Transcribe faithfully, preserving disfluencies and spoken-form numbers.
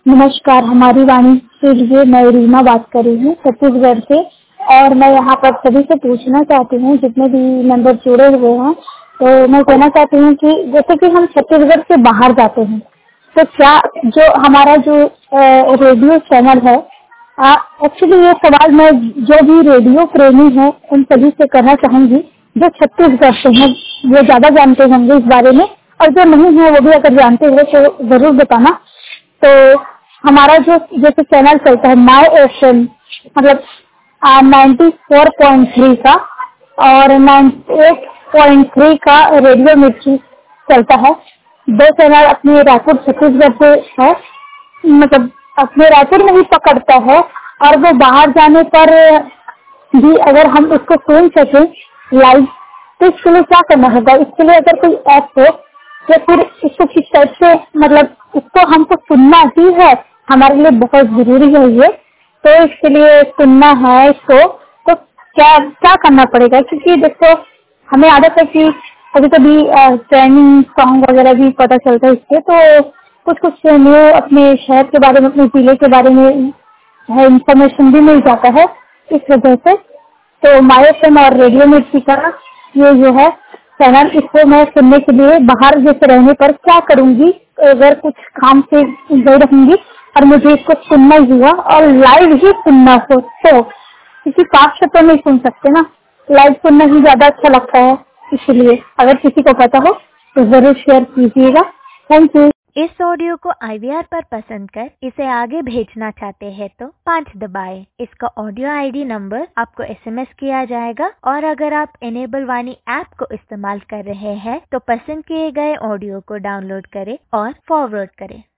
नमस्कार, हमारी वाणी के लिए मैं रीमा बात कर रही हूँ छत्तीसगढ़ से। और मैं यहाँ पर सभी से पूछना चाहती हूँ, जितने भी मेंबर जुड़े हुए हैं, तो मैं कहना चाहती हूँ कि जैसे कि हम छत्तीसगढ़ से बाहर जाते हैं, तो क्या जो हमारा जो रेडियो चैनल है, एक्चुअली ये सवाल मैं जो भी रेडियो प्रेमी है उन सभी से करना चाहूंगी जो छत्तीसगढ़ से हैं, वो ज्यादा जानते होंगे इस बारे में, और जो नहीं है वो भी अगर जानते हो तो जरूर बताना। तो हमारा जो जैसे चैनल चलता है माई एफएम, मतलब नाइन्टी फोर पॉइंट थ्री का और नाइन्टी एट पॉइंट थ्री का रेडियो मिर्ची चलता है। दो चैनल अपने रायपुर छत्तीसगढ़ से है, मतलब अपने रायपुर में ही पकड़ता है। और वो बाहर जाने पर भी अगर हम उसको सुन सकें लाइव, तो इसके लिए क्या करना होगा? इसके लिए अगर कोई ऐप हो या फिर इसको किस टाइप से, मतलब इसको हमको सुनना ही है, हमारे लिए बहुत जरूरी है ये, तो इसके लिए सुनना है इसको, तो क्या क्या करना पड़ेगा? क्योंकि देखो हमें आदत है कि कभी कभी ट्रेंडिंग सॉन्ग वगैरह भी पता चलता है इससे, तो कुछ कुछ न्यू अपने शहर के बारे में, अपने जिले के बारे में इंफॉर्मेशन भी मिल जाता है इस वजह से। तो माई एफएम और रेडियो मिर्ची का ये जो है चैनल, इसको मैं सुनने के लिए बाहर जैसे रहने पर क्या करूंगी? अगर कुछ काम से गई रहूंगी और मुझे इसको सुनना ही हुआ और लाइव ही सुनना हो, तो किसी पास से तो नहीं सुन सकते ना, लाइव सुनना ही ज्यादा अच्छा लगता है। इसलिए अगर किसी को पता हो तो जरूर शेयर कीजिएगा। Thank you. इस ऑडियो को आई वी आर पर पसंद कर इसे आगे भेजना चाहते हैं तो पाँच दबाएं। इसका ऑडियो आईडी नंबर आपको एसएमएस किया जाएगा, और अगर आप इनेबल वाणी ऐप को इस्तेमाल कर रहे हैं तो पसंद किए गए ऑडियो को डाउनलोड करें और फॉरवर्ड करें।